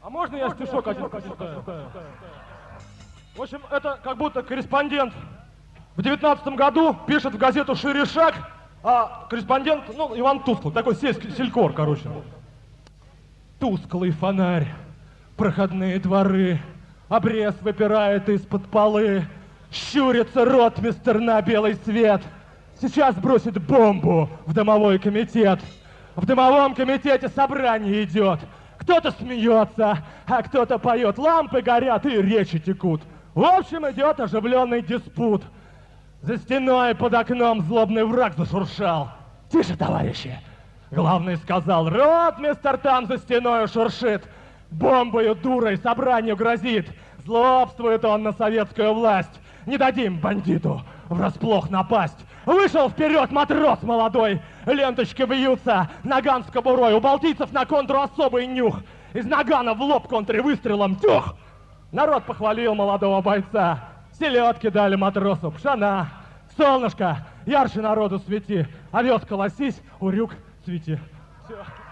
А можно я стишок один почитаю? В общем, это как будто корреспондент в 19-м году пишет в газету «Шире шаг», а корреспондент, ну, Иван Тусклый, такой селькор, короче. Тусклый фонарь, проходные дворы, обрез выпирает из-под полы, щурится ротмистр на белый свет. Сейчас бросит бомбу в домовой комитет. В домовом комитете собрание идет. Кто-то смеется, а кто-то поет. Лампы горят и речи текут. В общем, идет оживленный диспут. За стеной под окном злобный враг зашуршал. Тише, товарищи! Главный сказал, ротмистр там за стеной шуршит. Бомбою дурой собранию грозит. Злобствует он на советскую власть. Не дадим бандиту врасплох напасть. Вышел вперед матрос молодой. Ленточки вьются, наган с кобурой. У балтийцев на контру особый нюх. Из нагана в лоб контрвыстрелом тюх. Народ похвалил молодого бойца. Селедки дали матросу, пшена. Солнышко, ярче народу свети. Овес колосись, урюк цвети. Все.